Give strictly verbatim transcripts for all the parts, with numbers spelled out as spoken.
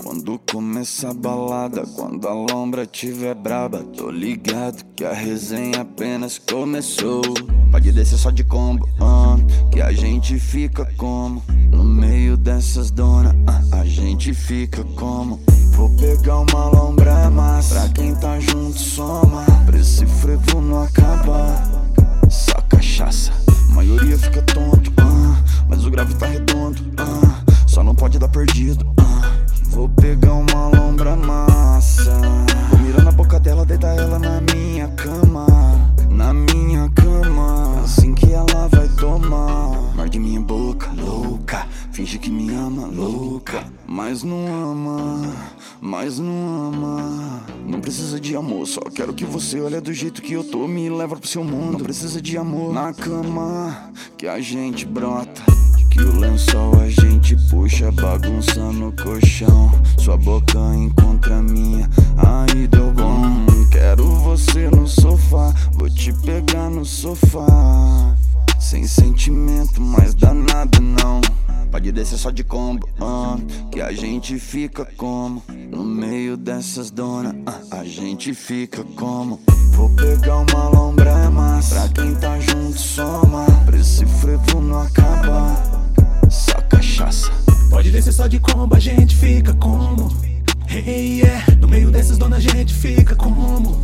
Quando começa a balada, quando a lombra tiver braba, tô ligado que a resenha apenas começou. Pode descer só de combo, uh, que a gente fica como no meio dessas donas, uh, a gente fica como. Vou pegar uma lombra massa, pra quem tá junto soma, pra esse frevo não acabar. Só cachaça, a maioria fica tonto, uh, mas o grave tá redondo, uh, só não pode dar perdido, uh. Vou pegar uma lombra massa, vou mirar na boca dela, deitar ela na minha cama, na minha cama, assim que ela vai tomar. Morde minha boca, louca, finge que me ama, louca, mas não ama, mas não ama. Não precisa de amor, só quero que você olhe do jeito que eu tô, me leva pro seu mundo. Não precisa de amor, na cama que a gente brota, que o lençol a gente puxa, bagunça no colchão. Sua boca encontra a minha, aí deu bom. Quero você no sofá, vou te pegar no sofá. Sem sentimento, mas danado não. Pode descer só de combo, uh, que a gente fica como no meio dessas donas, uh, a gente fica como. Vou pegar uma lombra massa, pra quem tá junto soma, pra esse frevo não acabar. Só cachaça. Pode descer só de combo, a gente fica como. Hey, yeah. No meio dessas donas a gente fica como.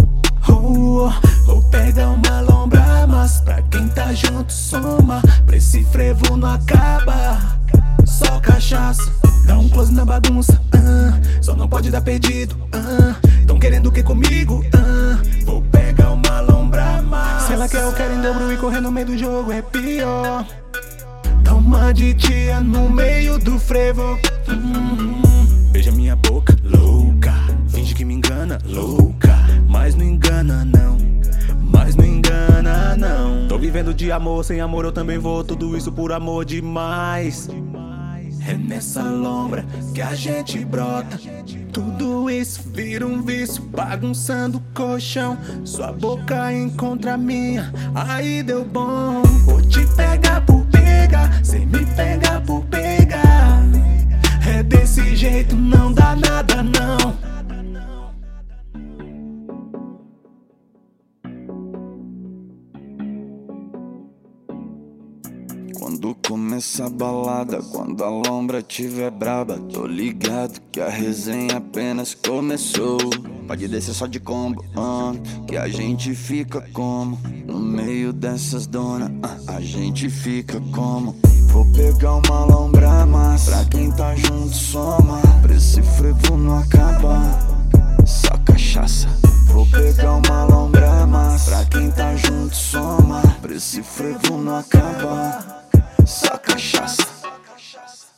Oh, oh. Vou pegar uma lombra massa, pra quem tá junto soma, pra esse frevo não acaba. Só cachaça. Dá um close na bagunça, uh, só não pode dar perdido, uh, tão querendo o que comigo, uh, vou pegar uma lombra massa. Se ela quer, eu quero em dobro e correr no meio do jogo é pior. Dá uma de tia no meio do frevo, hum, beija minha boca, louca, finge que me engana, louca, mas não engana não, mas não engana não. Tô vivendo de amor, sem amor eu também vou, tudo isso por amor demais. É nessa lombra que a gente brota, tudo isso vira um vício, bagunçando o colchão. Sua boca encontra a minha, aí deu bom. Vou te pegar por pegar, cê me pega por pegar. É desse jeito, não dá nada não. Quando começa a balada, quando a lombra tiver braba, tô ligado que a resenha apenas começou. Pode descer só de combo, uh, que a gente fica como no meio dessas donas, uh, a gente fica como. Vou pegar uma lombra massa, pra quem tá junto soma, pra esse frevo não acabar. Só cachaça. Vou pegar uma lombra massa, pra quem tá junto soma, pra esse frevo não acabar. Só cachaça.